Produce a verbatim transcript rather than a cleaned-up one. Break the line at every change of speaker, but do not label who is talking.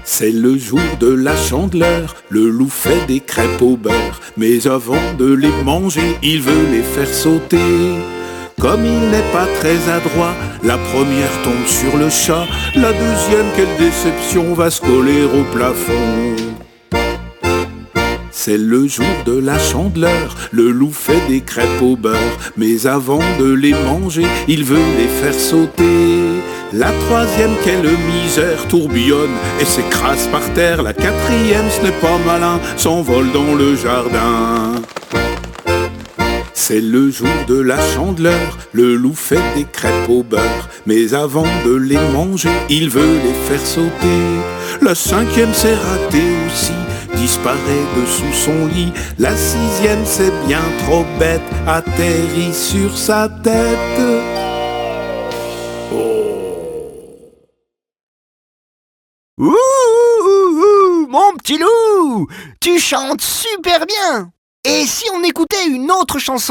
C'est le jour de la Chandeleur, le loup fait des crêpes au beurre, mais avant de les manger, il veut les faire sauter. Comme il n'est pas très adroit, la première tombe sur le chat, la deuxième, quelle déception, va se coller au plafond. C'est le jour de la Chandeleur, le loup fait des crêpes au beurre, mais avant de les manger, il veut les faire sauter. La troisième, quelle misère, tourbillonne et s'écrase par terre. La quatrième, ce n'est pas malin, s'envole dans le jardin. C'est le jour de la Chandeleur, le loup fait des crêpes au beurre, mais avant de les manger, il veut les faire sauter. La cinquième, c'est raté aussi, disparaît dessous son lit. La sixième, c'est bien trop bête, atterrit sur sa tête.
Ouh, ouh, ouh, mon petit loup, tu chantes super bien. Et si on écoutait une autre chanson ?